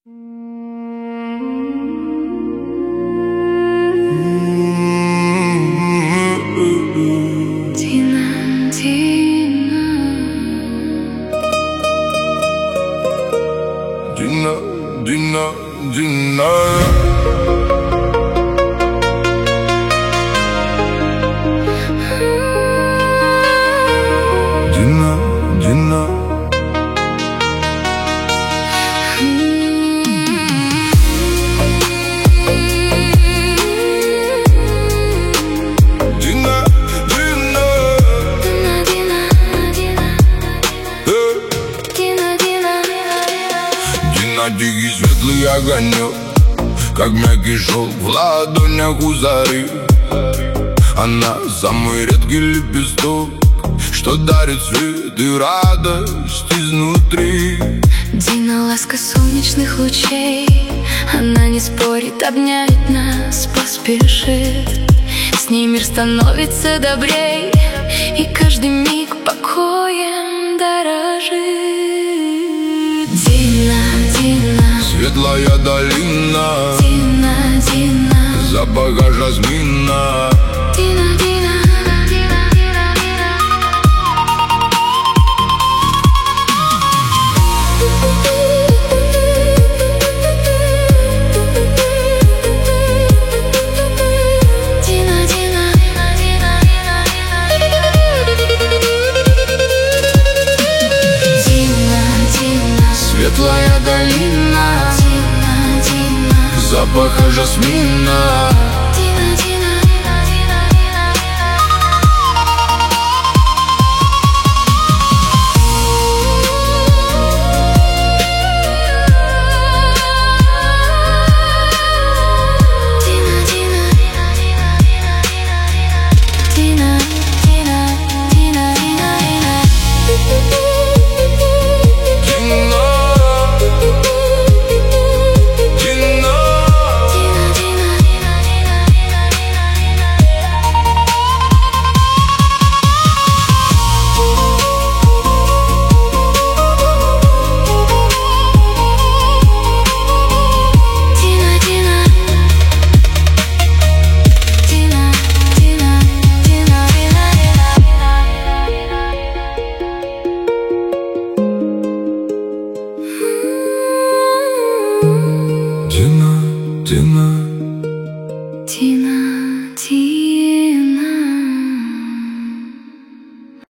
Дина. Дикий светлый огонек, как мягкий шелк в ладонях у зари. Она самый редкий лепесток, что дарит свет и радость изнутри. Дина — ласка солнечных лучей, она не спорит, обнять нас поспешит. С ней мир становится добрей, и каждый миг покоем дорожит. Дина, Дина, светлая долина, Дина, Дина, запаха жасмина. Дина, Дина, Дина, Дина, Дина. Светлая долина, Дина, Дина, запаха жасмина.